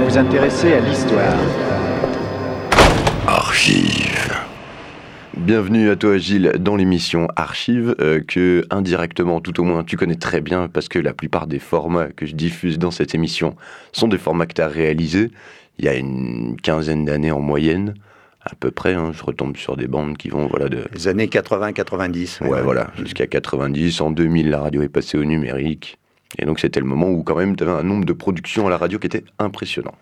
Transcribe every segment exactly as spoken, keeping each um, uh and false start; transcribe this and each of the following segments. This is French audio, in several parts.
vous intéresser à l'histoire. Archives. Bienvenue à toi Gilles dans l'émission Archives euh, que indirectement tout au moins tu connais très bien parce que la plupart des formats que je diffuse dans cette émission sont des formats que tu as réalisés il y a une quinzaine d'années en moyenne. À peu près, hein, je retombe sur des bandes qui vont voilà de... Les années quatre-vingts quatre-vingt-dix. Ouais, ouais, voilà, jusqu'à quatre-vingt-dix. En deux mille, la radio est passée au numérique. Et donc, c'était le moment où, quand même, tu avais un nombre de productions à la radio qui était impressionnant.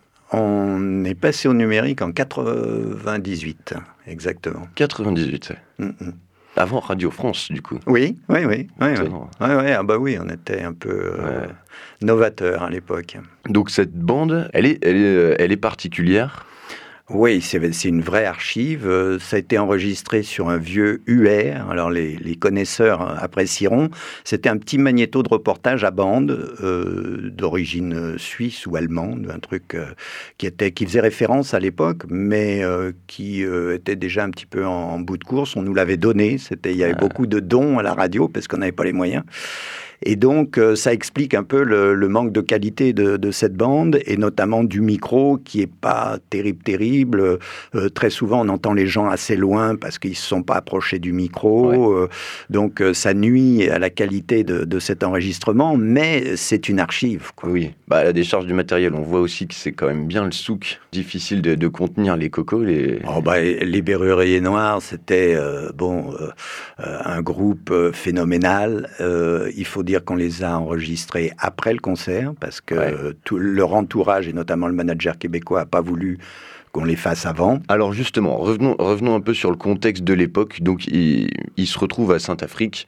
On est passé au numérique en quatre-vingt-dix-huit, exactement. quatre-vingt-dix-huit, ouais. Mm-hmm. Avant Radio France, du coup. Oui, oui, oui. oui, oui. Ouais, ouais, ah bah oui, on était un peu euh, ouais. novateurs à l'époque. Donc, cette bande, elle est, elle est, elle est particulière. Oui, c'est, c'est une vraie archive. Ça a été enregistré sur un vieux U R. Alors, les, les connaisseurs apprécieront. C'était un petit magnéto de reportage à bande euh, d'origine suisse ou allemande, un truc euh, qui, était, qui faisait référence à l'époque, mais euh, qui euh, était déjà un petit peu en, en bout de course. On nous l'avait donné. C'était, il y avait ah. beaucoup de dons à la radio parce qu'on n'avait pas les moyens. Et donc, euh, ça explique un peu le, le manque de qualité de, de cette bande, et notamment du micro, qui n'est pas terrible, terrible. Euh, très souvent, on entend les gens assez loin parce qu'ils ne se sont pas approchés du micro. Ouais. Euh, donc, euh, ça nuit à la qualité de, de cet enregistrement, mais c'est une archive, quoi. Oui, bah, à la décharge du matériel, on voit aussi que c'est quand même bien le souk. Difficile de, de contenir les cocos. Les, oh, bah, les Berruriers Noirs, c'était euh, bon, euh, un groupe euh, phénoménal. Euh, il faut dire qu'on les a enregistrés après le concert, parce que ouais. tout leur entourage, et notamment le manager québécois, n'a pas voulu qu'on les fasse avant. Alors justement, revenons, revenons un peu sur le contexte de l'époque. Donc, ils il se retrouvent à Sainte-Afrique.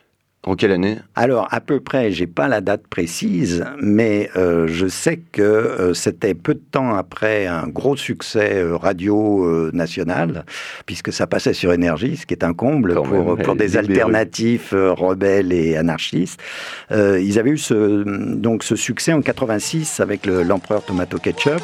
En quelle année ? Alors, à peu près, j'ai pas la date précise, mais euh, je sais que euh, c'était peu de temps après un gros succès euh, radio euh, national, puisque ça passait sur Énergie, ce qui est un comble Quand pour, même, pour des alternatifs euh, rebelles et anarchistes. Euh, ils avaient eu ce, donc, ce succès en quatre-vingt-six avec le, l'Empereur Tomato Ketchup.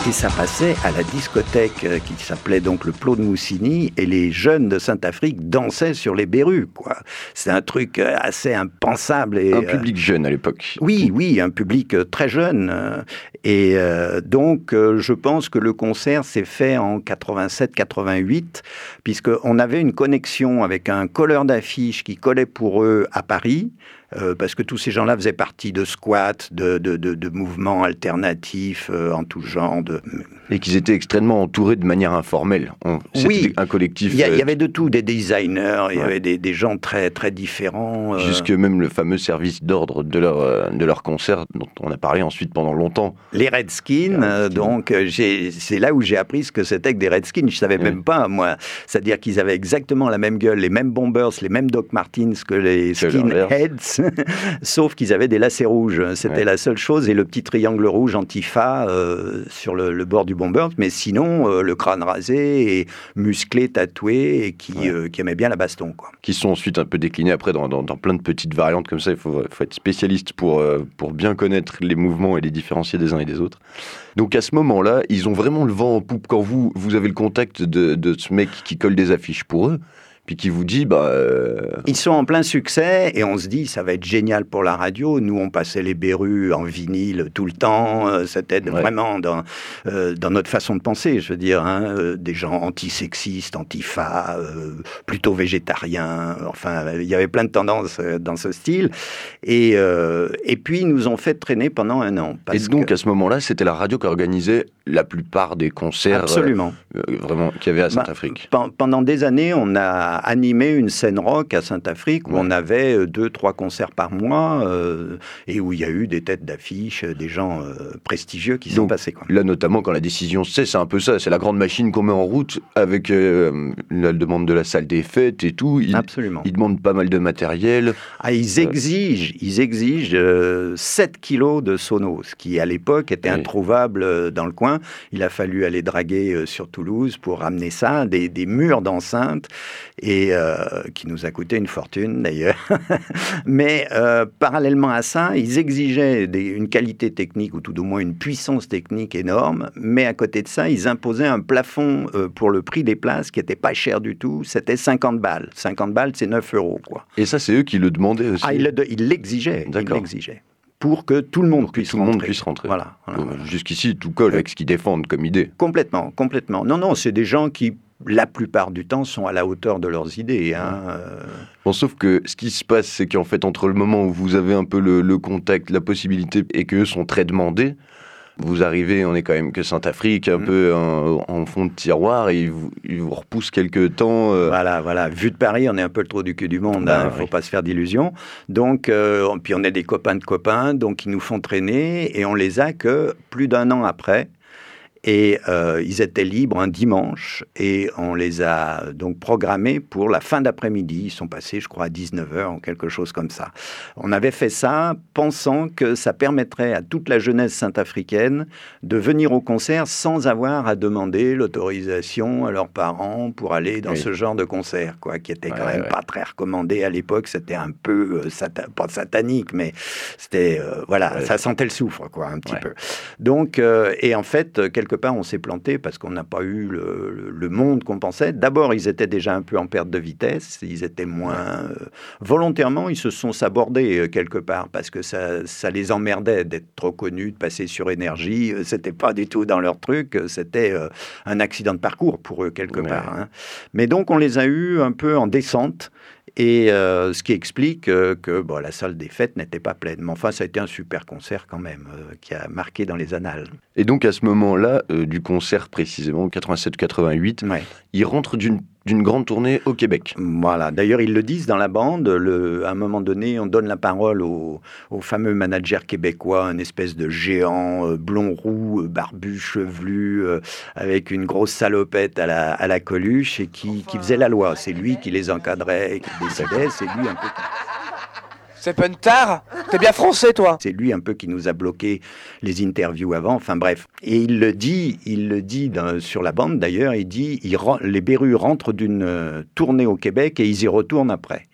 Et ça passait à la discothèque euh, qui s'appelait donc le Plot de Moussigny, et les jeunes de Saint-Affrique dansaient sur les berrues, quoi. C'est un truc euh, assez impensable. Et, un public euh, jeune à l'époque. Oui, oui, un public euh, très jeune. Euh, et euh, donc, euh, je pense que le concert s'est fait en quatre-vingt-sept quatre-vingt-huit, puisqu'on avait une connexion avec un colleur d'affiches qui collait pour eux à Paris. Euh, parce que tous ces gens-là faisaient partie de squats, de, de, de, de mouvements alternatifs euh, en tout genre. De... Et qu'ils étaient extrêmement entourés de manière informelle. On, c'était oui, un collectif. Il y, y avait de tout, des designers, il ouais. y avait des, des gens très, très différents. Euh... Jusque même le fameux service d'ordre de leur, euh, de leur concert, dont on a parlé ensuite pendant longtemps. Les Redskins, euh, donc j'ai, c'est là où j'ai appris ce que c'était que des Redskins. Je ne savais oui. même pas, moi. C'est-à-dire qu'ils avaient exactement la même gueule, les mêmes Bombers, les mêmes Doc Martens que les Skinheads. Sauf qu'ils avaient des lacets rouges. C'était ouais. la seule chose. Et le petit triangle rouge Antifa euh, sur le, le bord du bomber. Mais sinon, euh, le crâne rasé et musclé, tatoué, et qui, ouais. euh, qui aimait bien la baston, quoi. Qui sont ensuite un peu déclinés après dans, dans, dans plein de petites variantes comme ça. Il faut, faut être spécialiste pour, euh, pour bien connaître les mouvements et les différencier des uns et des autres. Donc à ce moment-là, ils ont vraiment le vent en poupe. Quand vous, vous avez le contact de, de ce mec qui colle des affiches pour eux, puis qui vous dit... bah euh... Ils sont en plein succès, et on se dit, ça va être génial pour la radio. Nous, on passait les berrues en vinyle tout le temps. C'était ouais. vraiment dans, euh, dans notre façon de penser, je veux dire. Hein, euh, des gens antisexistes, antifa, euh, plutôt végétariens. Enfin, il y avait plein de tendances euh, dans ce style. Et, euh, et puis, ils nous ont fait traîner pendant un an. Parce et donc, que... à ce moment-là, c'était la radio qui organisait la plupart des concerts Absolument. Euh, vraiment, qu'il y avait à Saint-Affrique. Bah, pendant des années, on a animé une scène rock à Saint-Affrique où ouais. on avait deux, trois concerts par mois euh, et où il y a eu des têtes d'affiche, des gens euh, prestigieux qui Donc, sont passés. Quoi. Là, notamment, quand la décision se sait, c'est un peu ça, c'est la grande machine qu'on met en route avec euh, la demande de la salle des fêtes et tout. Ils, Absolument. Ils demandent pas mal de matériel. Ah, ils exigent, euh... ils exigent euh, sept kilos de Sonos, qui à l'époque était oui. introuvable dans le coin. Il a fallu aller draguer euh, sur Toulouse pour ramener ça, des, des murs d'enceinte. Et euh, qui nous a coûté une fortune d'ailleurs. Mais euh, parallèlement à ça, ils exigeaient des, une qualité technique, ou tout au moins une puissance technique énorme, mais à côté de ça, ils imposaient un plafond euh, pour le prix des places qui n'était pas cher du tout, c'était cinquante balles. cinquante balles, c'est neuf euros, quoi. Et ça, c'est eux qui le demandaient aussi? Ah, ils, le, ils l'exigeaient, ils l'exigeaient. Pour que tout le monde, pour que puisse, tout le rentrer. monde puisse rentrer. Voilà, voilà, voilà. Jusqu'ici, tout colle avec ce qu'ils défendent comme idée. Complètement, complètement. Non, non, c'est des gens qui, la plupart du temps, sont à la hauteur de leurs idées. Hein. Bon, sauf que ce qui se passe, c'est qu'en fait, entre le moment où vous avez un peu le, le contact, la possibilité, et qu'eux sont très demandés, vous arrivez, on est quand même que Saint-Affrique, un mmh. peu en, en fond de tiroir, et ils vous, ils vous repoussent quelques temps. Euh... Voilà, voilà. Vu de Paris, on est un peu le trou du cul du monde, il bah, ne faut oui. pas se faire d'illusions. Donc, euh, puis on est des copains de copains, donc ils nous font traîner, et on les a que plus d'un an après. Et euh, ils étaient libres un dimanche et on les a donc programmés pour la fin d'après-midi. Ils sont passés, je crois, à dix-neuf heures ou quelque chose comme ça. On avait fait ça pensant que ça permettrait à toute la jeunesse saint-africaine de venir au concert sans avoir à demander l'autorisation à leurs parents pour aller dans oui. ce genre de concert, quoi, qui était quand ouais, même ouais. pas très recommandé à l'époque. C'était un peu, euh, sata- pas satanique, mais c'était, euh, voilà, ouais. ça sentait le soufre, quoi, un petit ouais. peu. Donc, euh, et en fait, quelque part, on s'est planté parce qu'on n'a pas eu le, le monde qu'on pensait. D'abord, ils étaient déjà un peu en perte de vitesse. Ils étaient moins... Euh, volontairement, ils se sont sabordés euh, quelque part parce que ça, ça les emmerdait d'être trop connus, de passer sur énergie. Euh, c'était pas du tout dans leur truc. C'était euh, un accident de parcours pour eux, quelque ouais. part. Hein. Mais donc, on les a eus un peu en descente. Et euh, ce qui explique euh, que bon, la salle des fêtes n'était pas pleine. Mais enfin, ça a été un super concert quand même, euh, qui a marqué dans les annales. Et donc, à ce moment-là, euh, du concert précisément, quatre-vingt-sept quatre-vingt-huit, ouais. il rentre d'une, d'une grande tournée au Québec. Voilà. D'ailleurs, ils le disent dans la bande. Le, à un moment donné, on donne la parole au, au fameux manager québécois, un espèce de géant, euh, blond roux, euh, barbu, chevelu, euh, avec une grosse salopette à la, à la Coluche, et qui, qui faisait la loi. C'est lui qui les encadrait, qui décidait. C'est lui un peu... C'est Pentard ? T'es bien français, toi ? C'est lui un peu qui nous a bloqué les interviews avant, enfin bref. Et il le dit, il le dit dans, sur la bande d'ailleurs, il dit, il, les Berus rentrent d'une euh, tournée au Québec et ils y retournent après.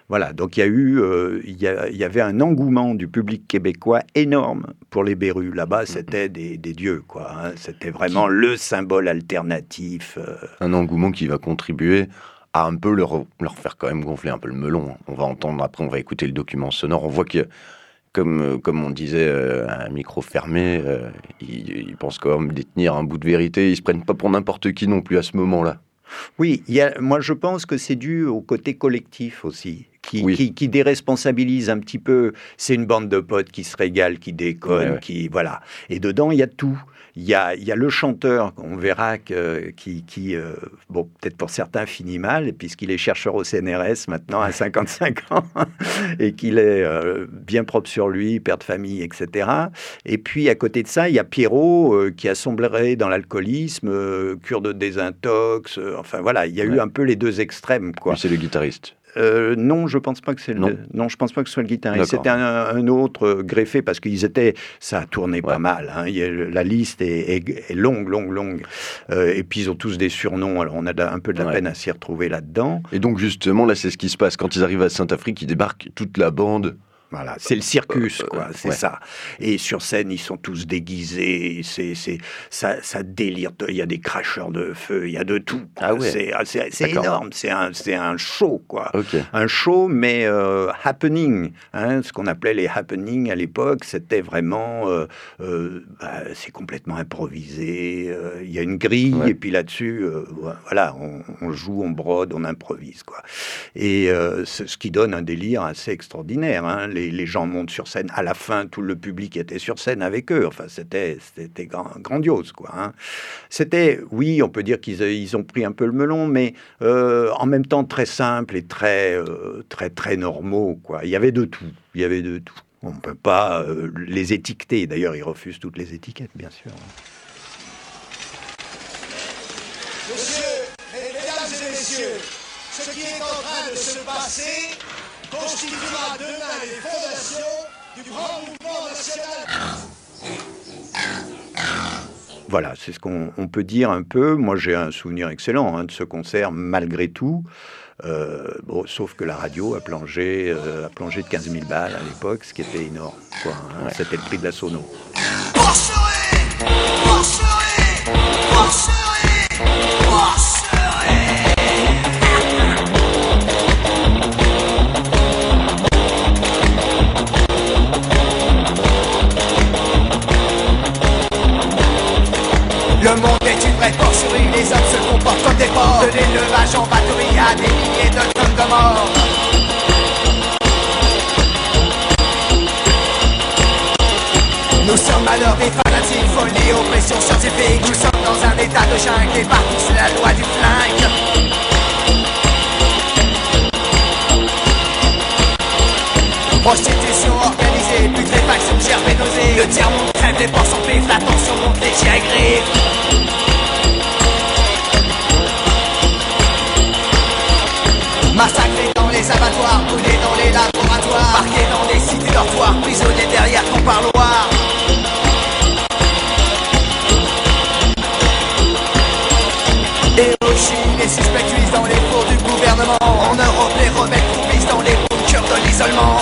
Voilà, donc il y a eu, euh, il y, a, il y avait un engouement du public québécois énorme pour les Berus. Là-bas, c'était des, des dieux, quoi. Hein. C'était vraiment le symbole alternatif. Euh... Un engouement qui va contribuer à un peu leur, leur faire quand même gonfler un peu le melon. On va entendre après, on va écouter le document sonore. On voit que, comme, comme on disait, euh, un micro fermé, euh, ils, ils pensent quand même détenir un bout de vérité. Ils se prennent pas pour n'importe qui non plus à ce moment-là. Oui, il y a, moi je pense que c'est dû au côté collectif aussi, qui, oui. qui, qui déresponsabilise un petit peu. C'est une bande de potes qui se régale, qui déconne, ouais, ouais. qui voilà. Et dedans il y a tout. Il y a, il y a le chanteur, on verra que, qui, qui euh, bon, peut-être pour certains finit mal, puisqu'il est chercheur au C N R S maintenant à cinquante-cinq ans, et qu'il est euh, bien propre sur lui, père de famille, et cetera. Et puis à côté de ça, il y a Pierrot euh, qui a sombré dans l'alcoolisme, euh, cure de désintox, euh, enfin voilà, il y a ouais. eu un peu les deux extrêmes, quoi. Lui, c'est le guitariste. Euh, non, je pense pas que c'est non. le. Non, je pense pas que ce soit le guitariste. C'était un, un autre euh, greffé parce qu'ils étaient. Ça a tourné ouais. pas mal. Hein. Il y a, la liste est, est, est longue, longue, longue. Euh, et puis ils ont tous des surnoms. Alors on a de, un peu de la ouais. peine à s'y retrouver là-dedans. Et donc justement, là, c'est ce qui se passe quand ils arrivent à Saint-Afrique. Ils débarquent toute la bande. Voilà, c'est le circus, euh, quoi, euh, c'est ouais. ça. Et sur scène, ils sont tous déguisés, c'est, c'est, ça, ça délire. Il y a des cracheurs de feu, il y a de tout. Ah ouais. C'est, c'est, c'est énorme, c'est un, c'est un show, quoi. Okay. Un show, mais euh, happening. Hein, ce qu'on appelait les happenings à l'époque, c'était vraiment... Euh, euh, bah, c'est complètement improvisé. Euh, il y a une grille, ouais. et puis là-dessus, euh, voilà, on, on joue, on brode, on improvise, quoi. Et euh, c'est ce qui donne un délire assez extraordinaire, hein. Les, les gens montent sur scène. À la fin, tout le public était sur scène avec eux. Enfin, c'était, c'était grand, grandiose, quoi. Hein. C'était, oui, on peut dire qu'ils ils ont pris un peu le melon, mais euh, en même temps très simple et très, euh, très, très normaux, quoi. Il y avait de tout. Il y avait de tout. On ne peut pas euh, les étiqueter. D'ailleurs, ils refusent toutes les étiquettes, bien sûr. Monsieur, mesdames et messieurs, ce qui est en train de se passer constituera demain les fondations du grand mouvement national. Voilà, c'est ce qu'on on peut dire un peu. Moi, j'ai un souvenir excellent hein, de ce concert, malgré tout. Euh, bon, sauf que la radio a plongé, euh, a plongé de quinze mille balles à l'époque, ce qui était énorme, quoi, hein. Ouais. C'était le prix de la sono. Marcherez, marcherez, marcherez, marcherez. Le monde est une vraie porcherie, les hommes se comportent comme des porcs. De l'élevage en batterie à des milliers de tonnes de morts. Nous sommes malheurs des fanatiques, folie, oppression scientifique. Nous sommes dans un état de jungle et partout c'est la loi du flingue. Prostitution organisée, putréfaction, gerbe et nausée. Le tiers-monde crève, les porcs s'empêchent, la tension monte, les chiens griffent. Massacrés dans les abattoirs, brûlés dans les laboratoires, parqués dans des cités dortoirs, prisonniers derrière ton parloir. Hiroshima, les suspects cuisent dans les fours du gouvernement. En Europe, les rebelles courbissent dans les bunkers de l'isolement.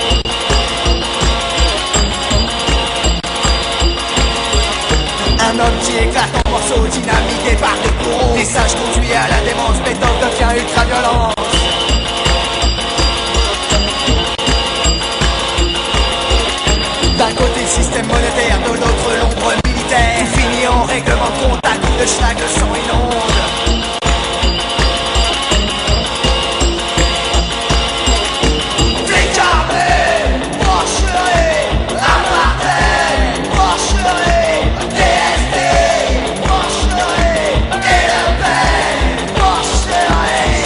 Un homme qui éclate en morceaux, dynamité par des bourreaux. Des sages conduits à la démence, méthode devient ultra-violente. D'un côté le système monétaire, de l'autre l'ombre militaire. Tout finit en règlement de compte, à coups de schlag, le sang inonde. Décarné, marcherez, apartheid, marcherez, D S D, marcherez, et le Pen, marcherez.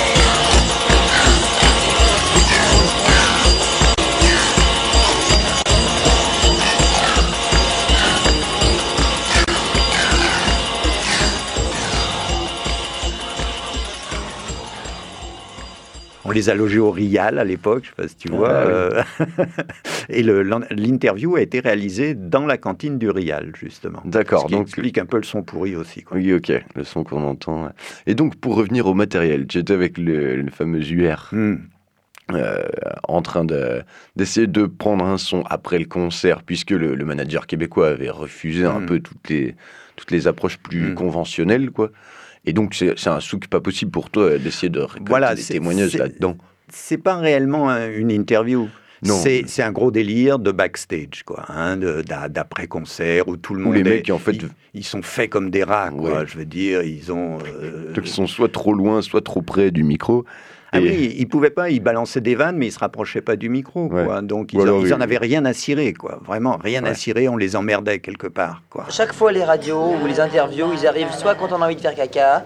On les a logés au Rial à l'époque, je ne sais pas si tu vois. Ah, euh... Et le, l'interview a été réalisée dans la cantine du Rial, justement. D'accord. Ce qui donc explique un peu le son pourri aussi, quoi. Oui, ok, le son qu'on entend. Et donc, pour revenir au matériel, tu étais avec le, le fameux U R. Mm. euh, en train de, d'essayer de prendre un son après le concert, puisque le, le manager québécois avait refusé mmh. un peu toutes les, toutes les approches plus mmh. conventionnelles, quoi. Et donc, c'est, c'est un souk pas possible pour toi d'essayer de récolter voilà, des c'est, témoignages c'est, là-dedans. C'est pas réellement un, une interview. Non. C'est, c'est un gros délire de backstage, quoi, hein, de, d'après-concert, où tout le où monde les est, mecs, en fait, ils, ils sont faits comme des rats, quoi. Ouais. Je veux dire, ils ont... Euh... Donc, ils sont soit trop loin, soit trop près du micro. Ah et... oui, ils pouvaient pas, ils balançaient des vannes, mais ils se rapprochaient pas du micro, ouais. quoi. Donc, ils, alors, en, ils en avaient rien à cirer, quoi. Vraiment, rien ouais. à cirer, on les emmerdait quelque part, quoi. Chaque fois, les radios ou les interviews, ils arrivent soit quand on a envie de faire caca,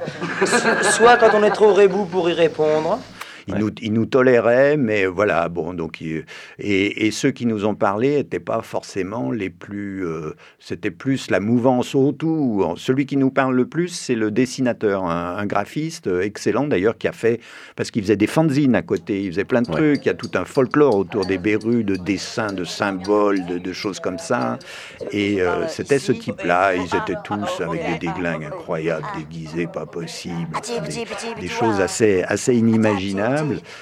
soit quand on est trop rebou pour y répondre. Ils, ouais. nous, ils nous toléraient, mais voilà, bon, donc, ils, et, et ceux qui nous ont parlé n'étaient pas forcément les plus... Euh, c'était plus la mouvance autour. Celui qui nous parle le plus, c'est le dessinateur, un, un graphiste excellent d'ailleurs, qui a fait... Parce qu'il faisait des fanzines à côté, il faisait plein de ouais. trucs, il y a tout un folklore autour des Berus, de dessins, de symboles, de, de choses comme ça. Et euh, c'était ce type-là, ils étaient tous avec des déglingues incroyables, déguisés, pas possible, des, des choses assez, assez inimaginables.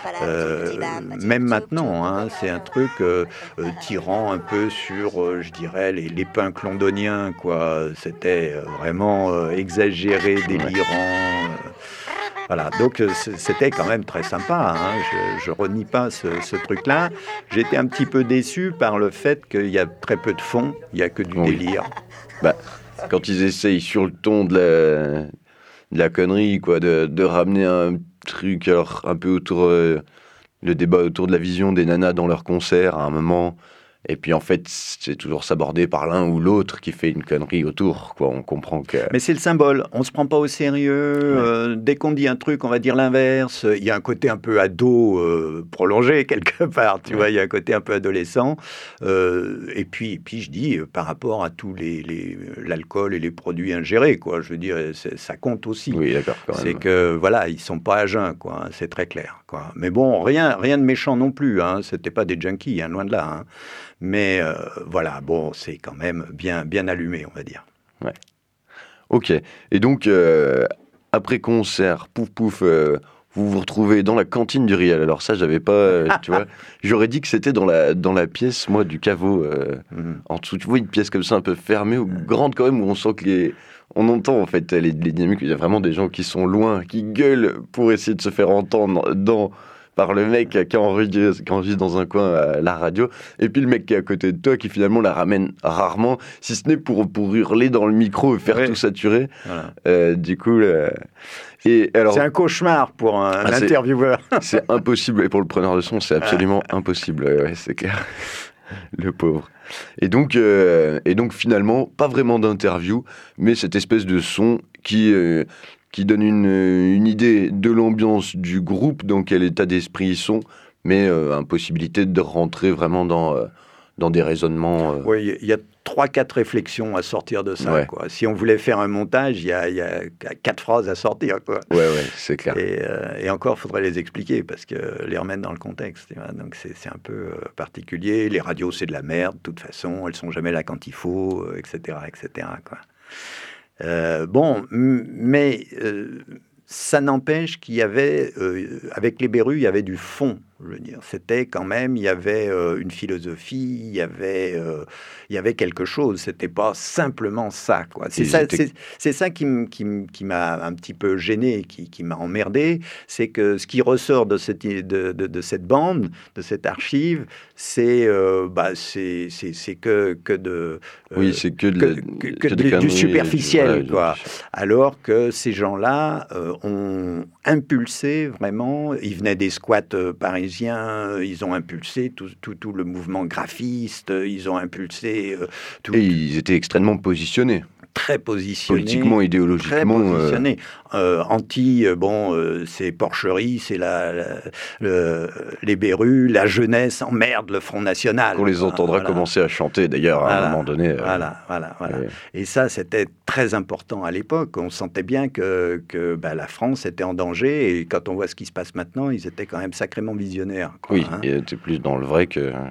Euh, même maintenant, hein, c'est un truc euh, euh, tirant un peu sur, euh, je dirais, les, les punks londoniens, quoi. C'était euh, vraiment euh, exagéré, délirant. Euh, voilà, donc euh, c'était quand même très sympa. Hein. Je, je renie pas ce, ce truc-là. J'étais un petit peu déçu par le fait qu'il y a très peu de fond, il y a que du oui. délire. Bah, quand ils essayent sur le ton de la, de la connerie, quoi, de, de ramener un truc alors un peu autour euh, le débat autour de la vision des nanas dans leurs concerts à un moment, et puis en fait c'est toujours sabordé par l'un ou l'autre qui fait une connerie autour, quoi. On comprend que... Mais c'est le symbole, on se prend pas au sérieux, ouais. euh, dès qu'on dit un truc on va dire l'inverse, il y a un côté un peu ado euh, prolongé quelque part, tu ouais. vois, il y a un côté un peu adolescent, euh, et puis, et puis je dis par rapport à tous les, les l'alcool et les produits ingérés, quoi, je veux dire, ça compte aussi. Oui, d'accord, quand c'est même. que voilà, ils sont pas à jeun, quoi, c'est très clair, quoi. Mais bon, rien, rien de méchant non plus, hein, c'était pas des junkies, hein, loin de là, hein. Mais euh, voilà, bon, c'est quand même bien, bien allumé, on va dire. Ouais. Ok. Et donc, euh, après concert, pouf pouf, euh, vous vous retrouvez dans la cantine du Riel. Alors ça, j'avais pas, euh, tu vois, j'aurais dit que c'était dans la, dans la pièce, moi, du caveau, euh, mm-hmm. en dessous. Tu vois, une pièce comme ça, un peu fermée, ou grande quand même, où on sent que les... On entend en fait les, les dynamiques. Il y a vraiment des gens qui sont loin, qui gueulent pour essayer de se faire entendre dans... par le mec qui enregistre, qui enregistre dans un coin à la radio, et puis le mec qui est à côté de toi, qui finalement la ramène rarement, si ce n'est pour, pour hurler dans le micro et faire ouais. tout saturer. Voilà. Euh, du coup, euh... et alors, c'est un cauchemar pour un, ah, un intervieweur. C'est impossible, et pour le preneur de son, c'est absolument ah. impossible, ouais, c'est clair. Le pauvre. Et donc, euh, et donc finalement, pas vraiment d'interview, mais cette espèce de son qui... Euh, qui donne une, une idée de l'ambiance du groupe, dans quel état d'esprit ils sont, mais euh, impossibilité de rentrer vraiment dans, euh, dans des raisonnements... Euh... Oui, il y a trois, quatre réflexions à sortir de ça. Ouais. Quoi. Si on voulait faire un montage, il y a, y a quatre phrases à sortir. Quoi. Ouais, ouais, c'est clair. Et, euh, et encore, il faudrait les expliquer, parce que les remettre dans le contexte. Tu vois, donc c'est, c'est un peu euh, particulier. Les radios, c'est de la merde, de toute façon. Elles sont jamais là quand il faut, euh, et cetera, et cetera, quoi. Euh, bon, mais euh, ça n'empêche qu'il y avait, euh, avec les Berus, il y avait du fond. Je veux dire, c'était quand même, il y avait euh, une philosophie, il y avait, euh, il y avait quelque chose. C'était pas simplement ça, quoi. C'est ça, étaient... c'est, c'est ça qui, m, qui, m, qui m'a un petit peu gêné, qui, qui m'a emmerdé. C'est que ce qui ressort de cette, de, de, de cette bande, de cette archive, c'est, euh, bah, c'est, c'est, c'est que, que de, euh, oui, c'est que, de, que, que, que, que de, conneries, du superficiel, du, quoi. Du... Alors que ces gens-là euh, ont impulsé vraiment. Ils venaient des squats euh, parisiens. Ils ont impulsé tout, tout, tout le mouvement graphiste, ils ont impulsé... Euh, tout, Et ils étaient extrêmement positionnés. Très positionnés. Politiquement, idéologiquement. Très positionnés. Euh... Euh, anti, euh, bon, euh, c'est porcherie, c'est la, la, le, les Berus, la jeunesse emmerde le Front National. On les entendra voilà. commencer à chanter, d'ailleurs, à voilà. un moment donné. Euh... Voilà, voilà, voilà. Oui. Et ça, c'était très important à l'époque. On sentait bien que, que bah, la France était en danger. Et quand on voit ce qui se passe maintenant, ils étaient quand même sacrément visionnaires. Quoi, oui, hein. ils étaient plus dans le vrai que...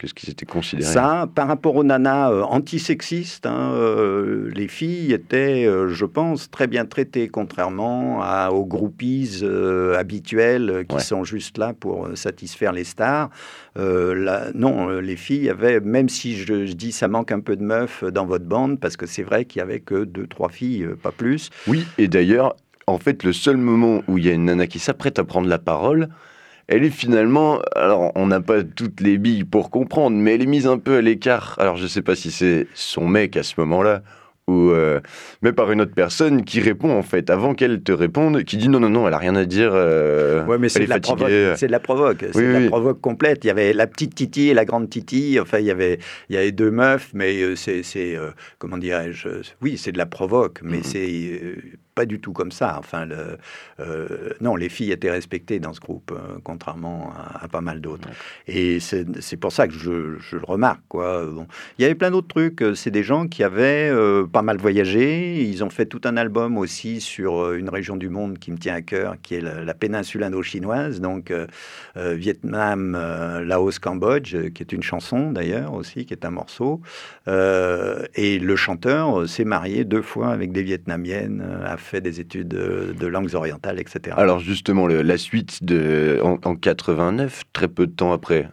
Qu'est-ce qu'ils étaient considérés? Ça, par rapport aux nanas euh, antisexistes, hein, euh, les filles étaient, euh, je pense, très bien traitées, contrairement à, aux groupies euh, habituelles euh, qui Ouais. sont juste là pour euh, satisfaire les stars. Euh, là, non, euh, les filles avaient, même si je, je dis ça manque un peu de meufs dans votre bande, parce que c'est vrai qu'il y avait que deux, trois filles, euh, pas plus. Oui, et d'ailleurs, en fait, le seul moment où il y a une nana qui s'apprête à prendre la parole, elle est finalement, alors on n'a pas toutes les billes pour comprendre, mais elle est mise un peu à l'écart. Alors je sais pas si c'est son mec à ce moment-là, ou euh, mais par une autre personne qui répond en fait, avant qu'elle te réponde, qui dit non, non, non, elle a rien à dire, euh, Ouais, mais c'est elle de, est la provoque, fatiguée. c'est de la provoque, c'est Oui, de la oui. provoque complète. Il y avait la petite Titi et la grande Titi. Enfin, il y avait, il y avait deux meufs, mais euh, c'est, c'est euh, comment dirais-je, oui, c'est de la provoque, mais Mhm. c'est euh, pas du tout comme ça. Enfin, le, euh, non, les filles étaient respectées dans ce groupe, euh, contrairement à, à pas mal d'autres. Et c'est, c'est pour ça que je, je le remarque, quoi. Bon. Il y avait plein d'autres trucs. C'est des gens qui avaient euh, pas mal voyagé. Ils ont fait tout un album aussi sur euh, une région du monde qui me tient à cœur, qui est la, la péninsule indo-chinoise, donc euh, euh, Vietnam, euh, Laos, Cambodge, euh, qui est une chanson d'ailleurs aussi, qui est un morceau. Euh, et le chanteur euh, s'est marié deux fois avec des Vietnamiennes, euh, a fait des études de, de langues orientales, et cetera. Alors justement, le- la suite de, en, en quatre-vingt-neuf, très peu de temps après,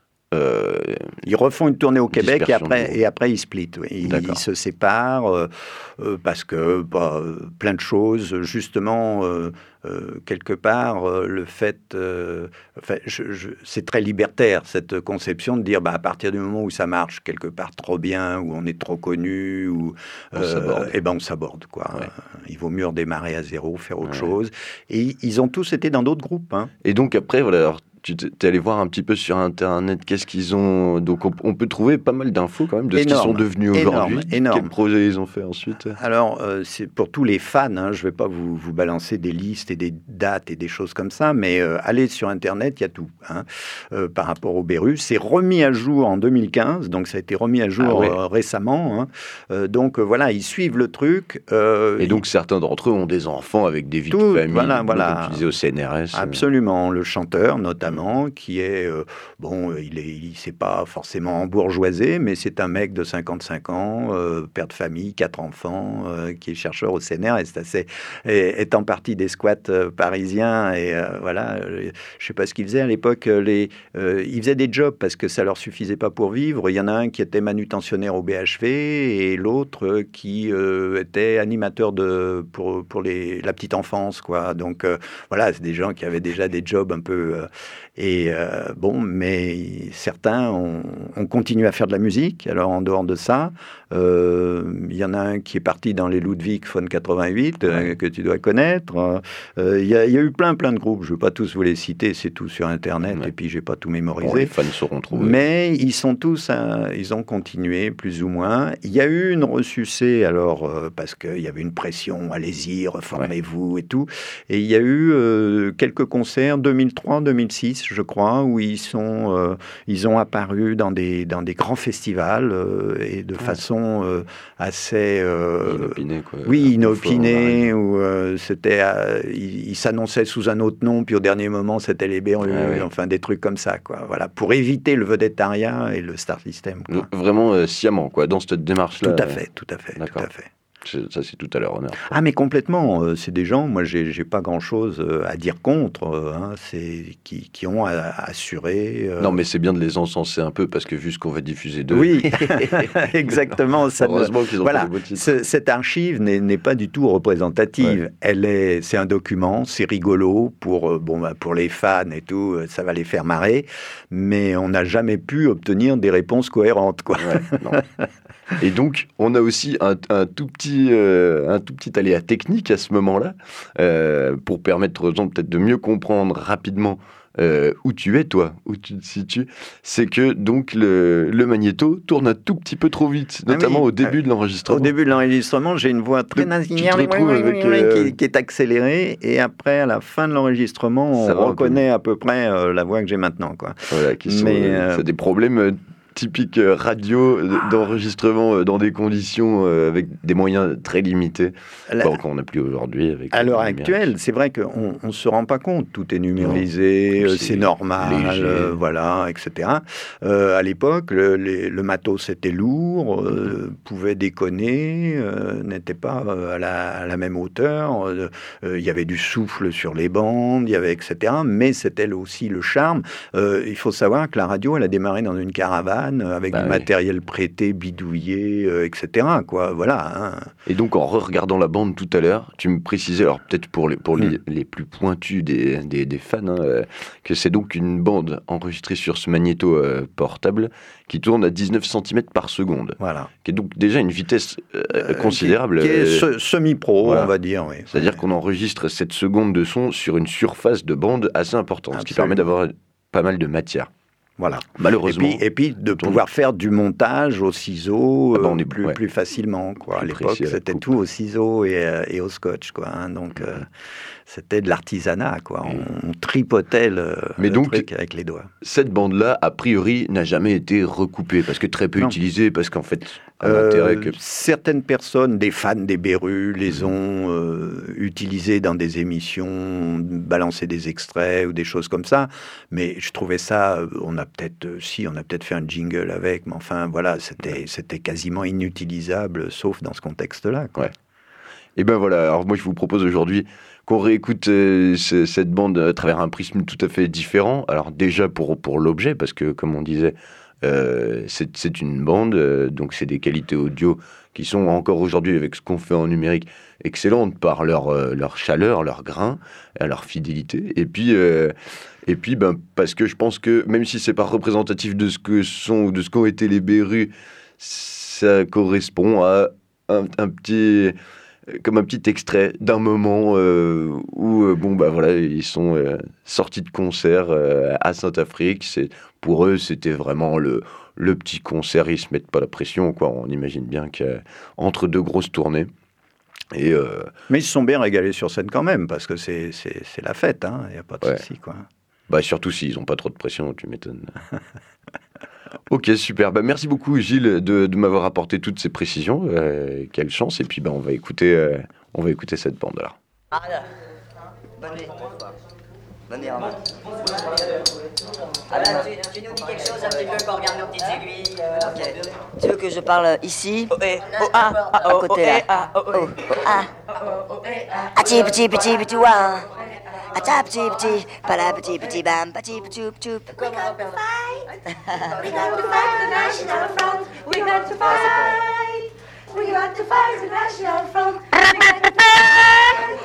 euh, Ils refont une tournée au Québec et Dispersion après, du groupe. et après ils split. Oui. Ils, D'accord. ils se séparent euh, euh, parce que bah, euh, plein de choses. Justement, euh, euh, quelque part, euh, le fait, euh, enfin, je, je, c'est très libertaire cette conception de dire, bah, à partir du moment où ça marche quelque part trop bien, où on est trop connu, où On s'aborde. et ben on s'aborde quoi. Ouais. Il vaut mieux redémarrer à zéro, faire autre Ouais. chose. Et ils ont tous été dans d'autres groupes. Hein. Et donc après, voilà, alors, tu t'es t'es allé voir un petit peu sur Internet, qu'est-ce qu'ils ont... Donc on, on peut trouver pas mal d'infos quand même de ce qu'ils Énorme, sont devenus énorme, aujourd'hui. énorme. Quels projets ils ont fait ensuite? Alors, euh, c'est pour tous les fans, hein, je ne vais pas vous, vous balancer des listes et des dates et des choses comme ça, mais euh, allez sur Internet, il y a tout. Hein, euh, par rapport au Beru, c'est remis à jour en deux mille quinze, donc ça a été remis à jour Ah ouais. euh, récemment. Hein, euh, donc euh, voilà, ils suivent le truc. euh, Et donc certains d'entre eux ont des enfants avec des vies Tout, de famille, voilà, donc, voilà. comme tu disais au C N R S. Absolument, le chanteur notamment, qui est, euh, bon, il est, il s'est pas forcément embourgeoisé, mais c'est un mec de cinquante-cinq ans, euh, père de famille, quatre enfants, euh, qui est chercheur au C N R, et c'est assez, et, étant parti des squats euh, parisiens, et euh, voilà, euh, je sais pas ce qu'il faisait à l'époque, euh, les, euh, ils faisaient des jobs parce que ça leur suffisait pas pour vivre. Il y en a un qui était manutentionnaire au B H V et l'autre euh, qui euh, était animateur de pour pour les la petite enfance, quoi. Donc euh, voilà, c'est des gens qui avaient déjà des jobs un peu euh, et euh, bon, mais certains ont, ont continué à faire de la musique. Alors en dehors de ça, euh, il y en a un qui est parti dans les Ludwig von quatre-vingt-huit, euh, Ouais. que tu dois connaître. Euh, Il y, a- il y a eu plein plein de groupes. Je ne vais pas tous vous les citer, c'est tout sur Internet. Ouais. Et puis j'ai pas tout Bon, les mémorisé. fans sauront trouver. Mais ils sont tous, euh, ils ont continué plus ou moins. Il y a eu une ressucée, alors, euh, parce qu'il y avait une pression, allez-y, reformez-vous et tout. Et il y a eu euh, quelques concerts, deux mille trois deux mille six, je crois, où ils, sont, euh, ils ont apparu dans des, dans des grands festivals euh, et de Ouais. façon euh, assez... euh, Inopiné, quoi. oui, Un peu fort, inopiné, où euh, c'était, euh, il, il s'annonçait sous un autre nom, puis au dernier moment, c'était les Berus, Ah oui. enfin des trucs comme ça, quoi. Voilà, pour éviter le vedettariat et le star system, quoi. ouais. Vraiment euh, sciemment, quoi, dans cette démarche-là. Tout à fait, tout à fait, tout D'accord. à fait. euh, Ça, c'est tout à leur honneur. Ah, mais complètement. euh, c'est des gens, moi, j'ai, j'ai pas grand-chose euh, à dire contre. euh, hein, c'est qui, qui ont à- assuré. euh, Non, mais c'est bien de les encenser un peu, parce que vu ce qu'on va diffuser d'eux... Oui, exactement. Ça ne- Heureusement qu'ils ont Voilà, fait des beaux titres. ce- cette archive n'est, n'est pas du tout représentative. Ouais. Elle est, c'est un document, c'est rigolo pour euh, bon bah, pour les fans et tout, euh, ça va les faire marrer, mais on n'a jamais pu obtenir des réponses cohérentes, quoi. Ouais, non. Et donc, on a aussi un, un tout petit, euh, un tout petit aléa technique à ce moment-là, euh, pour permettre aux gens peut-être de mieux comprendre rapidement euh, où tu es, toi, où tu te situes. C'est que donc le, le magnéto tourne un tout petit peu trop vite, Ah notamment oui, au début de l'enregistrement. Au début de l'enregistrement, j'ai une voix très Donc, tu te nasillère retrouves avec, euh, qui, qui est accélérée, et après, à la fin de l'enregistrement, on Ça va un peu reconnaît à peu près euh, la voix que j'ai maintenant, quoi. Voilà, qui sont, Mais, euh, euh, c'est des problèmes euh, typique euh, radio d'enregistrement euh, dans des conditions euh, avec des moyens très limités. La... Bon, qu'on n'a plus aujourd'hui. Avec à l'heure actuelle, c'est vrai qu'on ne se rend pas compte. Tout est numérisé, euh, c'est normal, euh, voilà, et cetera. Euh, à l'époque, le, les, le matos était lourd, euh, pouvait déconner, euh, n'était pas euh, à, la, à la même hauteur. Il euh, y avait du souffle sur les bandes, il y avait et cetera. Mais c'était aussi le charme. Euh, il faut savoir que la radio, elle a démarré dans une caravane avec bah du oui. matériel prêté, bidouillé, euh, et cetera. Quoi, voilà. Hein. Et donc, en re-regardant la bande tout à l'heure, tu me précisais, alors peut-être pour les, pour les, mmh. les plus pointus des, des, des fans, hein, euh, que c'est donc une bande enregistrée sur ce magnéto euh, portable qui tourne à dix-neuf centimètres par seconde. Voilà. Qui est donc déjà une vitesse euh, considérable. Qui, qui est euh, semi-pro, voilà. on va dire. Oui. C'est-à-dire ouais. qu'on enregistre cette seconde de son sur une surface de bande assez importante, Absolument. Ce qui permet d'avoir pas mal de matière. Voilà. Malheureusement. Et puis, et puis de pouvoir faire du montage au ciseau ah bah on est, plus, ouais. plus facilement. Quoi. Plus à l'époque, c'était tout au ciseau et, euh, et au scotch. Quoi, hein. Donc, mmh. euh, c'était de l'artisanat. Quoi. Mmh. On, on tripotait le, Mais le donc, truc avec les doigts. Cette bande-là, a priori, n'a jamais été recoupée, parce que très peu non. utilisée, parce qu'en fait, euh, intérêt que... certaines personnes, des fans des Berus, les mmh. ont euh, utilisées dans des émissions, balancé des extraits ou des choses comme ça. Mais je trouvais ça, on a peut-être, si, on a peut-être fait un jingle avec, mais enfin, voilà, c'était, c'était quasiment inutilisable, sauf dans ce contexte-là. Quoi. Ouais. Et ben voilà, alors moi je vous propose aujourd'hui qu'on réécoute euh, ce, cette bande à travers un prisme tout à fait différent. Alors déjà pour, pour l'objet, parce que comme on disait, euh, c'est, c'est une bande, euh, donc c'est des qualités audio qui sont encore aujourd'hui, avec ce qu'on fait en numérique, excellentes par leur, euh, leur chaleur, leur grain, leur fidélité. Et puis... Euh, Et puis, ben, parce que je pense que, même si c'est pas représentatif de ce que sont ou de ce qu'ont été les Berus, ça correspond à un, un petit, comme un petit extrait d'un moment euh, où, euh, bon, bah voilà, ils sont euh, sortis de concert euh, à Saint-Afrique. C'est, pour eux, c'était vraiment le, le petit concert. Ils se mettent pas la pression, quoi. On imagine bien qu'entre deux grosses tournées. Et euh... Mais ils se sont bien régalés sur scène quand même, parce que c'est, c'est, c'est la fête, hein. Il n'y a pas de ouais. souci, quoi. Bah, surtout s'ils n'ont pas trop de pression, tu m'étonnes. Ok, super. Bah, merci beaucoup, Gilles, de, de m'avoir apporté toutes ces précisions. Euh, quelle chance. Et puis, bah, on va écouter, euh, on va écouter cette bande, alors. Ah, là. Bonne nuit. Bonne nuit, Armand. Ah, là, tu, tu nous dis quelque chose un petit peu pour regarder nos petites aiguilles. Euh, ok. Tu veux que je parle ici? Oh, eh, oh, ah, ah, à côté, là. Ah, oh, oh, ah. Ah, petit, petit, petit, petit, ouah. Ah, ta, petit, petit, pas la, petit, petit, bam, petit, petit, petit. We got to fight. We got to fight the national front. We got to fight. We got to fight the national front. We got to fight.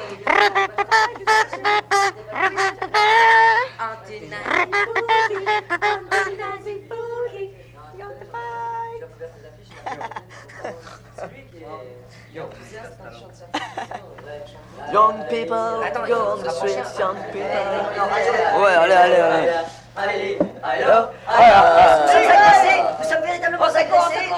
Anti-Nazi boogie, anti-Nazi boogie. We got to fight. Young people, go on the streets, young people. Ouais, allez, allez, allez. Allez, allez, alors. Nous sommes véritablement agressés.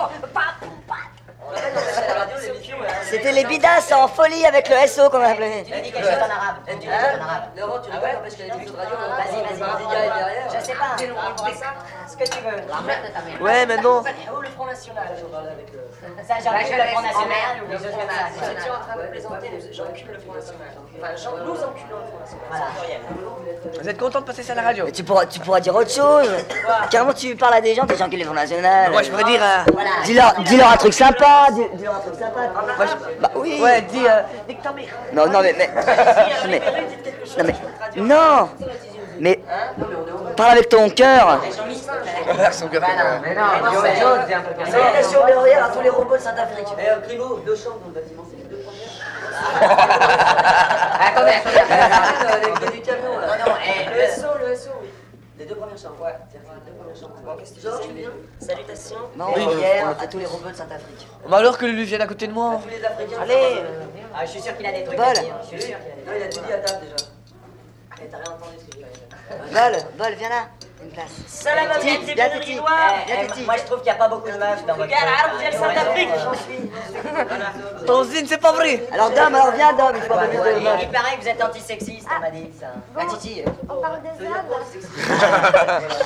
C'était les bidas en folie avec le S O qu'on a appelé. Elle dit quelque chose en arabe. Elle dit quelque chose en arabe. Laurent, tu rigoles parce qu'elle a dit quelque chose en radio. Vas-y, vas-y. Je sais pas. Ce que tu veux. Ouais, mais non. Où le Front National? Ça, j'encule le Front National. Vous étiez en train de plaisanter. J'encule le Front National. Enfin, nous enculons le Front National. Vous êtes content de passer ça à la radio? Mais tu pourras, tu pourras dire autre chose. Carrément, tu parles à des gens, t'es enculé le Front National. Moi, je pourrais dire. Dis-leur, dis-leur un truc sympa. Dis-leur un truc sympa. Moi, je, bah oui. Ouais, dis. Euh, non, non, mais, mais, mais, non, mais, non, mais, parle avec ton cœur. Son cœur. Mais non, Joe, dis un peu. C'est la nation berrière à tous les robots de Saint-Afrique. Eh, Climo, deux chambres dans le bâtiment, c'est les deux premières. Attendez, attendez, les clés du camion là. Non, non, le S O, le S O, oui. Les deux premières chambres, ouais. Les deux premières chambres. Bon, qu'est-ce que tu Georges, tu viens? Salutations. Non, oui, hier, à tous les robots de Saint-Afrique. Bah alors que lui vienne à côté de moi. À tous les Africains. Allez. Ah, je suis sûr qu'il a des trucs à dire. Je suis sûr qu'il a des trucs. Non, il a tout dit à table déjà. Mais t'as rien entendu ce que j'ai dit. Bol, Bol, viens là. Une place. Salam alaikum, c'est bien Titi. Moi, je trouve qu'il n'y a pas beaucoup de meufs dans votre... Regarde, vous êtes Saint-Afrique. J'en suis. Ton zine, c'est pas vrai. Alors, Dom, alors viens, Dom. Il faut pas plus de meufs. Il paraît que vous êtes antisexiste, on m'a dit ça. Ah, Titi. On parle des hommes.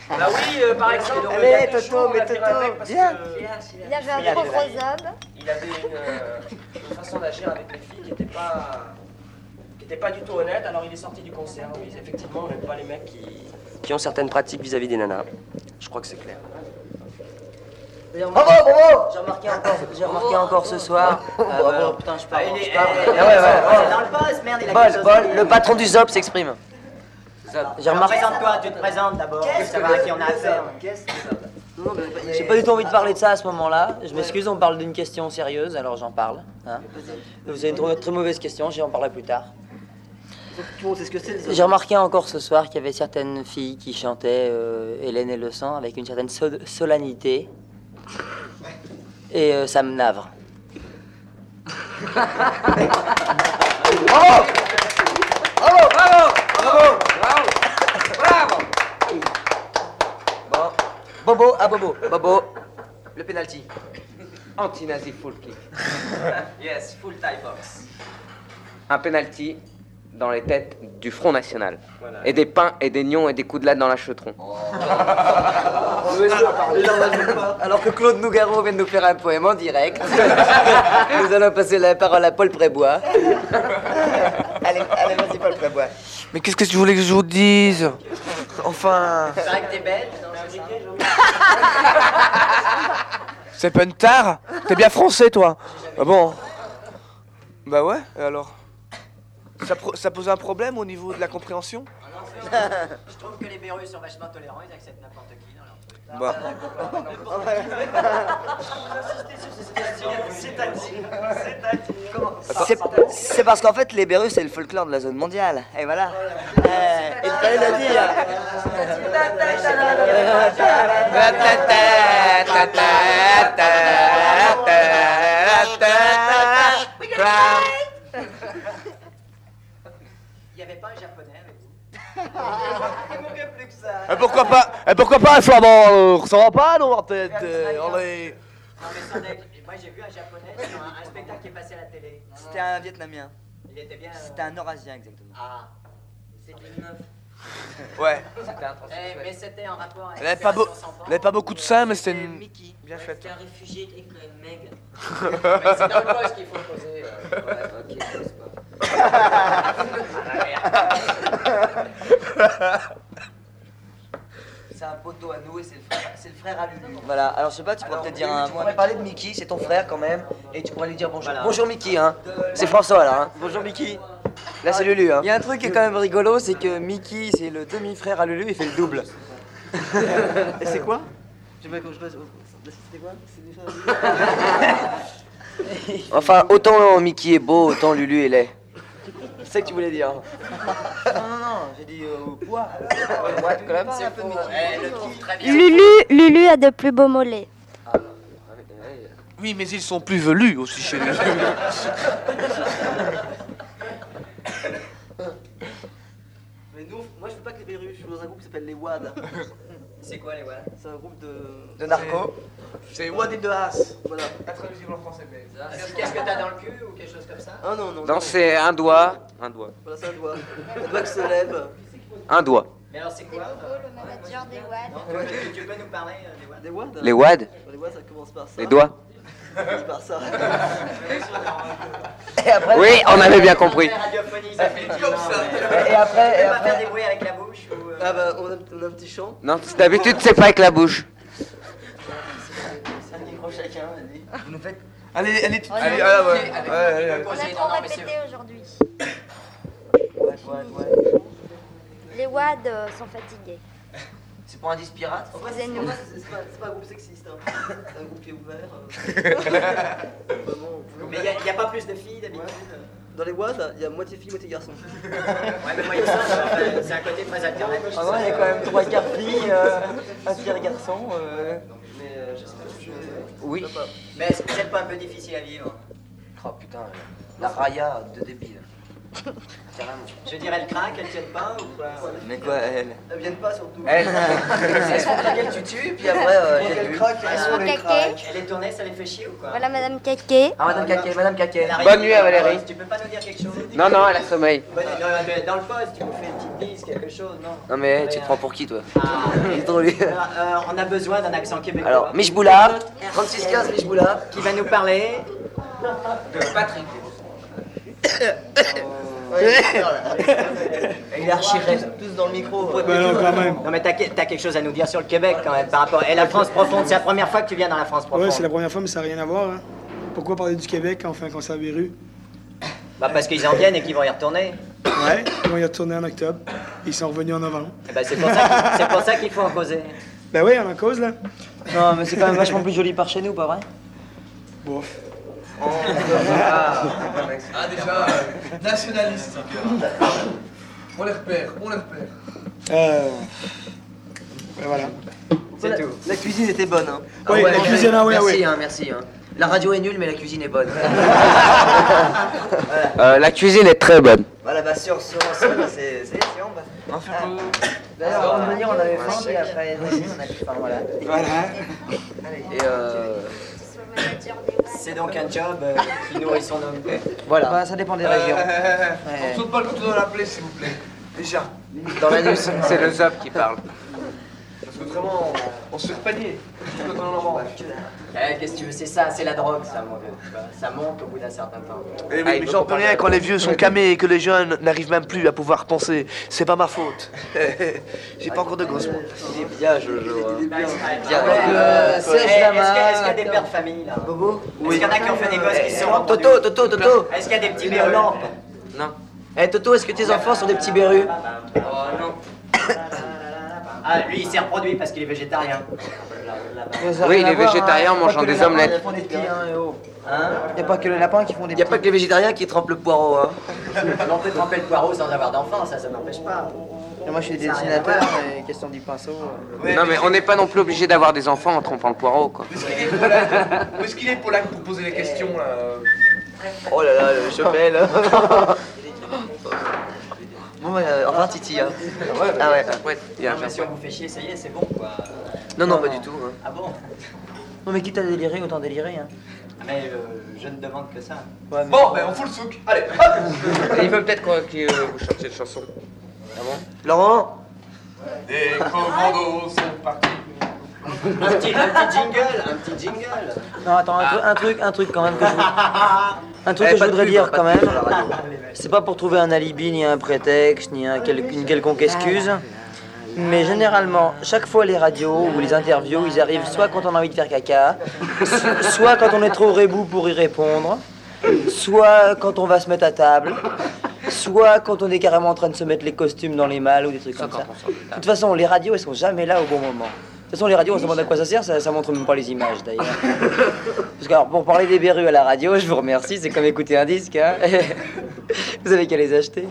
Bah oui, euh, par exemple. Allez, Toto, mais Toto, viens. Il avait un trop gros homme. Il avait une, euh, une façon d'agir avec les filles qui n'était pas, qui était pas du tout honnête, alors il est sorti du concert. Oui, effectivement, on n'aime pas les mecs qui, qui ont certaines pratiques vis-à-vis des nanas. Je crois que c'est clair. Bravo, bravo. J'ai remarqué encore, j'ai remarqué encore ce soir. Ah, bravo, putain, je parle. Je parle. Ah ouais, ouais. Dans le poste, merde, il a Bol, quelque chose Bol, à dire. le patron du Z O P s'exprime. J'ai remarqué. Présente-toi, tu te présentes d'abord, pour savoir à qui on a affaire. Non, mais j'ai pas du tout envie de parler de ça à ce moment-là. Je m'excuse, on parle d'une question sérieuse, alors j'en parle. Hein. Vous avez une très, très mauvaise question, j'en parlerai plus tard. J'ai remarqué encore ce soir qu'il y avait certaines filles qui chantaient euh, Hélène et le sang avec une certaine so solennité. Et euh, ça me navre. Bravo! Bravo, bravo! Bravo! Bravo! Bravo! Bon. Bobo, à Bobo. Bobo, le penalty. Anti-nazi full kick. Yes, full tie box. Un penalty dans les têtes du Front National. Voilà. Et des pains et des nions et des coups de latte dans la chetron. Alors que Claude Nougaro vient de nous faire un poème en direct, nous allons passer la parole à Paul Prébois. Allez, allez, vas-y, Paul Prébois. Mais qu'est-ce que tu voulais que je vous dise? Enfin... C'est vrai que t'es bête, non, c'est ça? C'est Pentard? T'es bien français, toi? Ah bon? Bah ouais, et alors? Ça, ça pose un problème au niveau de la compréhension? Je trouve que les Bérus sont vachement tolérants, ils acceptent n'importe qui dans leur truc. Bah. C'est c'est parce qu'en fait, les Bérus, c'est le folklore de la zone mondiale. Et voilà. Euh, il fallait le dire. Il n'y avait pas un japonais avec vous? Il manquait plus que ça. Et pourquoi pas, et pourquoi pas un flamand? euh, Ça va pas, non, en tête euh, on est... Non mais sans deck, moi j'ai vu un japonais sur un, un spectacle qui est passé à la télé. C'était un Vietnamien. Il était bien... euh, C'était un Eurasien, exactement. Ah, c'était une meuf. Ouais. Eh, mais c'était en rapport avec... Elle avait pas, beau... Elle avait pas beaucoup de seins, mais c'était une... Mickey. Bien faite. C'était un réfugié qui est quand même maigre. Mais c'est dans le poste qu'il faut poser. euh, ouais, ok, c'est pas. C'est un poteau à nous et c'est le frère, c'est le frère à Lulu. Voilà, alors je sais pas, tu pourrais peut-être dire un mot. On pourrait parler de Mickey, c'est ton frère quand même, et tu pourrais lui dire bonjour. Voilà. Bonjour Mickey, hein. C'est François là, hein. Bonjour Mickey. Là c'est Lulu, hein. Il y a un truc qui est quand même rigolo, c'est que Mickey, c'est le demi-frère à Lulu, il fait le double. Et c'est quoi? Je sais pas comment je passe. C'était quoi? Enfin, autant Mickey est beau, autant Lulu est laid. C'est ça que tu voulais dire. Non, non, non, j'ai dit euh, poids. Ouais, quand même, c'est un peu de Mickey. Eh, le trouve très bien. Lulu, Lulu a de plus beaux mollets. Oui, mais ils sont plus velus aussi chez nous. Mais nous, moi je veux pas que les Bérus, je suis dans un groupe qui s'appelle les W A D. C'est quoi les Wallats? C'est un groupe de... De narco. C'est Wad et de Haas. Voilà. Intraduisible en français, mais... Qu'est-ce que t'as dans le cul ou quelque chose comme ça? Ah non, non. Non, c'est un doigt. Un doigt. Voilà, c'est un doigt. Un doigt qui se lève. Un doigt. Mais alors c'est quoi? Oh, le manager des W A D. Non, tu, tu- tu peux nous parler euh, des Wallats? Des W A D. Les wads? Les W A D, ça commence par ça. Les doigts? Ça commence par ça. Et après... Oui, on avait bien compris. La radiophonie, ça fait comme ça. Et après... Tu Et peux pas faire après... des bruits avec la bouche ou... euh, Ah bah, on a, on a un petit chant. Non, d'habitude, c'est pas avec la bouche. Un micro chacun, vas-y. Vous nous faites... Allez, allez, tu... On a- allez, ah, ouais. avec- Ouais, allez, allez. On a trop répété aujourd'hui. Ouais, ouais, ouais. Les W A D euh, sont fatigués. C'est pour un disque pirate? En vrai, c'est Excusez-nous. c'est- c'est pas, c'est pas un groupe sexiste, hein. C'est un groupe qui est ouvert. euh. Vraiment, on peut- Mais il n'y a, pas plus de filles d'habitude? Dans les W A D, il y a moitié filles, moitié garçons. Ouais, mais moi, il y a ça, euh, c'est un côté très alternatif. Ah ouais, il y a quand même trois quarts filles, euh, un tiers garçon. Euh... Mais euh, j'espère que je... Oui. sais pas. Mais c'est peut-être pas un peu difficile à vivre? Oh putain, la raya de débile. Je dirais, elle craque, elle tienne pas ou quoi? Mais quoi, elle? Elles viennent pas surtout. Elle, elles se font craquer, tu tues, puis après, euh, il y a Elle du... craque, Madame elles sont les Caquet. craques. Elle est tournée, ça les fait chier ou quoi? Voilà Madame Caquet. Ah, Madame Caquet, Madame Caquet. Bonne nuit à Valérie. Tu peux pas nous dire quelque chose? Non, non, elle a sommeil. Bonne nuit. Non, dans le poste, tu nous fais une petite bise, quelque chose, non? Non, mais tu te prends pour qui, toi? Ah, Il est trop lui. alors, euh, on a besoin d'un accent québécois. Alors, Michboula, trente-six quinze Michboula. Qui va nous parler? De Patrick. Il est archi tous dans le micro. Ben non, quand même. Non mais t'as t'as quelque chose à nous dire sur le Québec quand même par rapport. Et la France profonde, c'est la première fois que tu viens dans la France profonde. Ouais, c'est la première fois, mais ça n'a rien à voir. Hein. Pourquoi parler du Québec quand on fait un concert à Béru? Bah parce qu'ils en viennent et qu'ils vont y retourner. Ouais, ils vont y retourner en octobre. Ils sont revenus en novembre. Et bah c'est pour ça qu'il- c'est pour ça qu'il faut en causer. Ben oui, on en cause, là. Non, mais c'est quand même vachement plus joli par chez nous, pas vrai? Bof. Ah, déjà, euh, nationaliste. On les repère, on les repère. Euh... Ben voilà. C'est tout. La cuisine était bonne, hein. Oui, la cuisine, ah oui, ah Merci, oui. hein, merci. Hein. La radio est nulle, mais la cuisine est bonne. Euh, la cuisine est très bonne. Voilà, bah sur sur c'est c'est c'est on va. D'ailleurs, avant de venir, on avait faim, puis après, on a plus faim, voilà. Voilà. Et euh... C'est donc un job euh, qui nourrit son homme. Voilà. Bah, ça dépend des régions. On saute pas le couteau dans la plaie, s'il vous plaît. Déjà. Dans l'anus, c'est le Zop qui parle. Parce que vraiment, on, on se fait panier. Quand on en mange. Eh, qu'est-ce que tu veux, c'est ça, c'est la drogue, ça, mon vieux. tu vois. Ça monte au bout d'un certain temps. Eh oui, Ah, il mais veut j'en qu'on peux parle rien de- quand les vieux sont camés et que les jeunes n'arrivent même plus à pouvoir penser. C'est pas ma faute. J'ai pas encore de gosse, moi. Il est bien, Jojo. Hein. Bien, Euh, Eh, Serge Est-ce qu'il y, a- Lama. est-ce qu'il y a des pères de famille là? Bobo? Est-ce qu'il y en a qui ont fait des gosses qui se sont rendus? Toto, Toto, Toto. Est-ce qu'il y a des petits bérus? Non. Eh, Toto, est-ce que tes enfants sont des petits berrus? Oh non. Ah, lui il s'est reproduit parce qu'il est végétarien. Oui, les végétariens mangeant des omelettes. Ils font des petits, hein, et oh. Hein? Y a pas que les lapins qui font des petits. Y a pas que les végétariens qui trempent le poireau, hein. On peut tremper le poireau sans avoir d'enfant, ça, ça n'empêche pas. Et moi, je suis dessinateur, et question du pinceau. euh. Non, mais on n'est pas non plus obligé d'avoir des enfants en trompant le poireau, quoi. Où est-ce qu'il est, Polak Où est-ce qu'il est, Polak, pour poser les questions, là? Oh là là, le chepel. Bon, bah, euh, au revoir, Titi. Hein. Ah ouais. Ouais, il y a un Non, mais si on vous fait chier, ça y est, c'est bon quoi. Non, non, pas du tout. Hein. Ah bon? Non, mais quitte à délirer, autant délirer. Hein. Mais euh, je ne demande que ça. Ouais, mais... Bon, ben on fout le souk. Allez, hop. Il veut peut-être quoi que euh, vous chantiez de chanson. Ah bon? Laurent? Les commandos sont partis. Un petit, un petit jingle, un petit jingle. Non, attends, un, truc, un truc, un truc quand même que je, vou- un truc Eh, que je pas de voudrais pub, dire hein, pas quand de même. pub sur la radio. C'est pas pour trouver un alibi, ni un prétexte, ni un quel- une quelconque excuse. Mais généralement, chaque fois les radios ou les interviews, ils arrivent soit quand on a envie de faire caca, so- soit quand on est trop rebou pour y répondre, soit quand on va se mettre à table, soit quand on est carrément en train de se mettre les costumes dans les malles ou des trucs comme ça. De toute façon, les radios, elles sont jamais là au bon moment. De toute façon, les radios, on se demande à quoi ça sert, ça, ça montre même pas les images d'ailleurs. Parce que, alors, pour parler des berrues à la radio, je vous remercie, c'est comme écouter un disque, hein. Vous avez qu'à les acheter.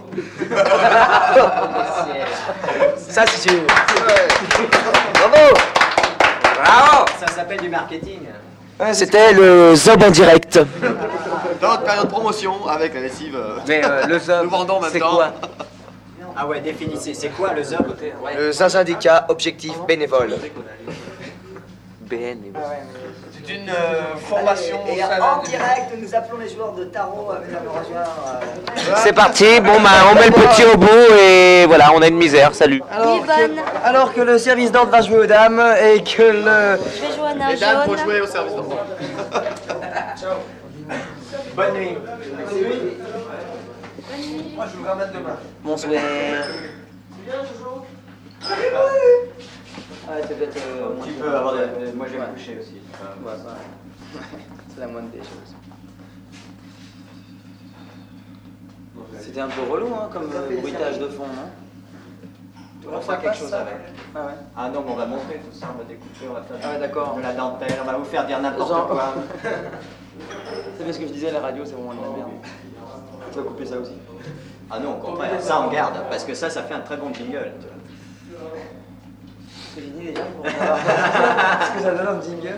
Ça, c'est sûr. Bravo! Bravo! Ça s'appelle du marketing. C'était le Zob en direct. Dans notre période de promotion avec la lessive. euh, Mais euh, le Zob, nous vendons en même c'est temps. quoi? Ah ouais, définissez, c'est quoi le zob? Euh, c'est un syndicat objectif bénévole. B N. C'est une euh, formation au Et sein en d'un- direct, nous appelons les joueurs de tarot à venir nous rejoindre. C'est parti, bon bah on met le petit au bout et voilà, on a une misère, salut. Alors Oui, bonne. que, alors que le service d'ordre va jouer aux dames et que le... Je vais jouer un nain Les dames, faut jaune. jouer au service d'ordre. Bonne nuit. Moi, je vous le ramène demain. Bonsoir. Ah, c'est peut-être... euh, Tu peux avoir des... Moi je vais me coucher aussi. Ouais, bah, c'est la moindre des choses. C'était un peu relou, hein, comme euh, bruitage de fond, non? On va faire quelque chose avec. Ah ouais. Ah non, mais on va montrer tout ça, on va découper, on va faire Ah ouais, d'accord. de la dentelle, on va vous faire dire n'importe Genre- quoi. C'est parce que je disais, la radio, c'est vraiment de la merde. Tu vas couper ça aussi. Ah non, au contraire, ça on garde, parce que ça, ça fait un très bon jingle. tu vois. C'est fini déjà pour savoir ce que ça donne en jingle.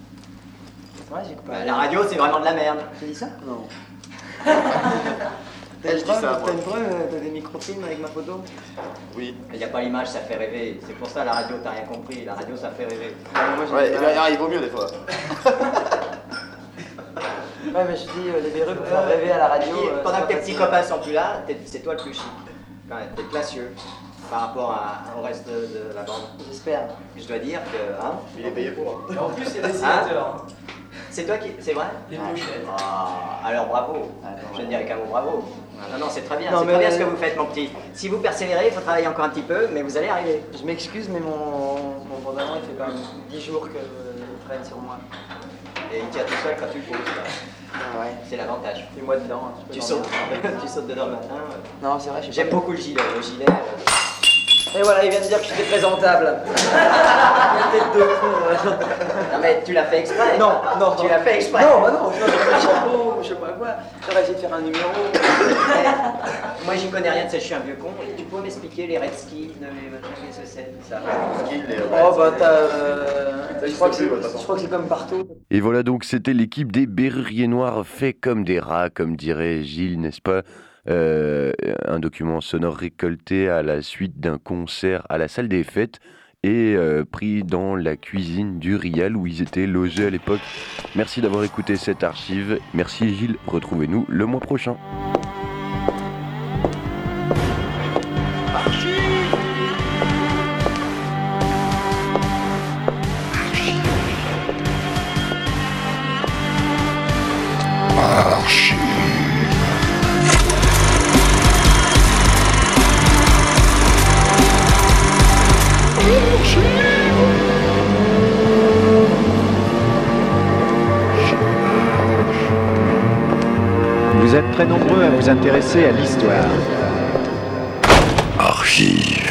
C'est vrai, j'ai coupé. Bah, la radio, c'est vraiment de la merde. Tu dis ça? Non. T'as une Je dis preuve, ça, t'as moi. une preuve, t'as des microfilms avec ma photo? Oui. Il n'y a pas l'image, ça fait rêver. C'est pour ça la radio, t'as rien compris. La radio, ça fait rêver. Moi, j'ai Ouais, des et images. bien, il vaut mieux des fois. Ouais, mais je dis, euh, les véreux pour faire rêver à la radio. Qui- euh, pendant c'est que tes pas petits facile. copains sont plus là, t'es- c'est toi le plus chic. Quand même, t'es classieux par rapport à- au reste de, de la bande. J'espère. Je dois dire que, hein. Il est payé pour. Et en plus, il y a des Hein signateurs. C'est toi qui. C'est vrai Les pochettes. Ah, alors bravo. Je ne dirais qu'un mot bravo. Non, non, c'est très bien. Non, C'est mais- très bien ce que vous faites, mon petit. Si vous persévérez, il faut travailler encore un petit peu, mais vous allez arriver. Je m'excuse, mais mon, mon pantalon, il fait quand même dix jours que euh, il traîne sur moi. Et il tient tout seul quand tu le poses. là. Ah ouais. C'est l'avantage. Et moi dedans. hein, je peux Tu dormir. sautes, tu sautes dedans le matin. Non, c'est vrai, je sais J'aime pas. beaucoup le gilet. Le gilet. euh, Et voilà, il vient de dire que j'étais présentable. Il y a peut-être deux cons. Non mais tu l'as fait exprès. Non, non, Tu l'as fait exprès. Non, bah non, je vais un chapeau, je sais pas quoi. J'aurais essayé de faire un numéro. Moi j'y connais rien de ça, je suis un vieux con. Et tu peux m'expliquer les Redskins, les machins, qu'est-ce que c'est ça? Oh bah t'as. euh, Ça, Je il crois que se fait c'est plus, de toute façon. je crois que c'est comme partout. Et voilà donc, c'était l'équipe des Berruriers Noirs, fait comme des rats, comme dirait Gilles, n'est-ce pas? Euh, un document sonore récolté à la suite d'un concert à la salle des fêtes et euh, pris dans la cuisine du Rial où ils étaient logés à l'époque. Merci d'avoir écouté cette archive. Merci Gilles, retrouvez-nous le mois prochain. Vous êtes très nombreux à vous intéresser à l'histoire. Archive.